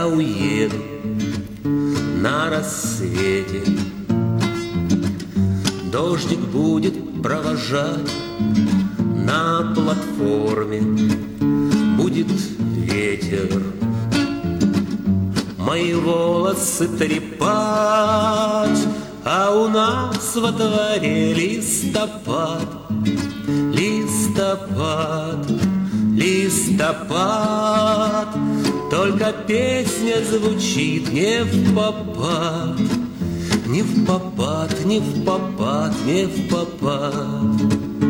уеду на рассвете. Дождик будет провожать на платформе, будет ветер мои волосы трепать, а у нас во дворе листопад, листопад, листопад. Только песня звучит не в попад, не в попад, не в попад, не в попад.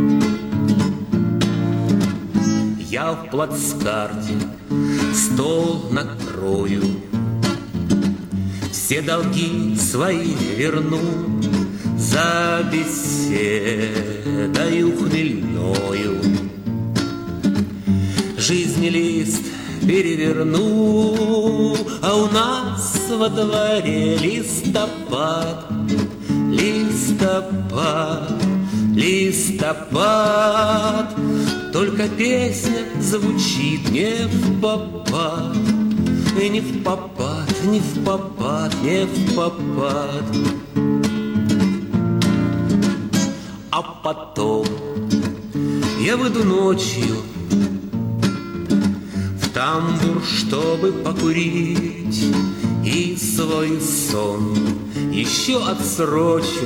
Я в плацкарте стол накрою, все долги свои верну, за беседою хмельною. Жизнь лист переверну, а у нас во дворе листопад, листопад, листопад. Только песня звучит не в попад, не в попад, не в попад, не в попад. А потом я выйду ночью в тамбур, чтобы покурить, и свой сон еще отсрочу.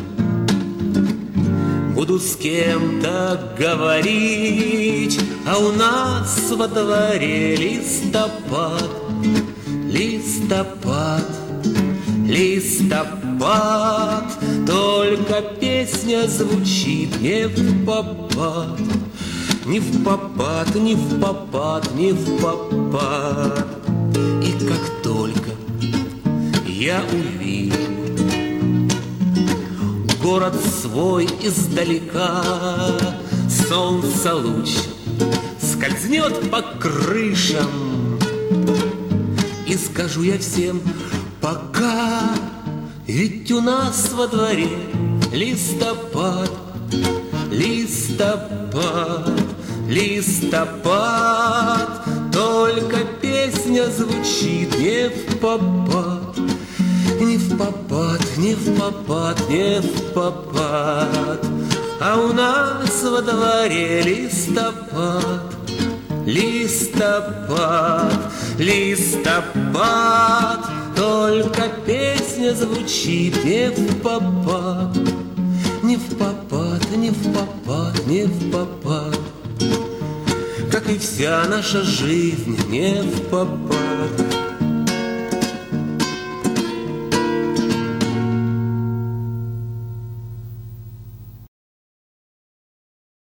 Буду с кем-то говорить, а у нас во дворе листопад, листопад, листопад. Только песня звучит не в попад, не в попад, не в попад, не в попад. И как только я увижу город свой издалека, солнце луч скользнет по крышам, и скажу я всем пока, ведь у нас во дворе листопад, листопад, листопад. Только песня звучит не в попад, не в попад, не в попад, не в попад. А у нас во дворе листопад, листопад, листопад. Только песня звучит не в попад, не в попад, не в попад, не в попад. Как и вся наша жизнь не в попад.